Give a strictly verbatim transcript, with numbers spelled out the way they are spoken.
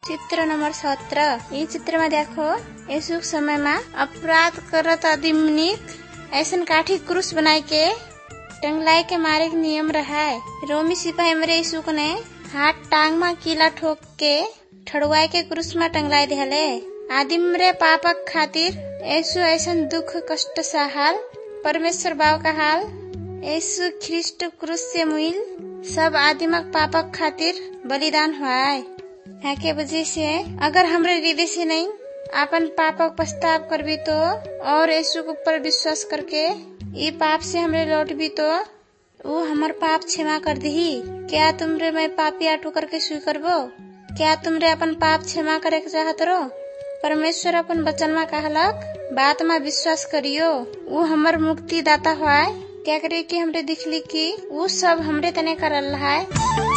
चित्र नंबर सत्रह। ये चित्र में देखो यीशु समय में अपराध करत आदमी ऐसन काठी क्रूस बनाए के टंगलाए के मारे के नियम रहा है। रोमी सिपाही मरे यीशु को ने हाथ टांग में कीला ठोक के ठड़वाए के क्रूस में टंगलाए दिहले। आदमी रे पापक खातिर यीशु ऐसन दुख कष्ट सहाल। परमेश्वर बाव का हाल यीशु ख्रिस्ट क्रूस से मुइल सब आदिमक पापक खातिर बलिदान हुआ है। है के वजह से अगर हमरे हृदय से नहीं अपन पापक पछताव करबी तो और यीशु के ऊपर विश्वास करके ये पाप से हमरे लौट भी तो वो हमार पाप क्षमा कर दी। क्या तुमरे मैं पापी आटू करके स्वीकारबो? क्या तुमरे अपन पाप क्षमा करे के चाहत रो? परमेश्वर अपन वचन में कहलक बात में विश्वास करियो वो हमार मुक्ति दाता हुआ है। क्या करे कि हमरे दिखली कि वो सब हमरे तने करल है।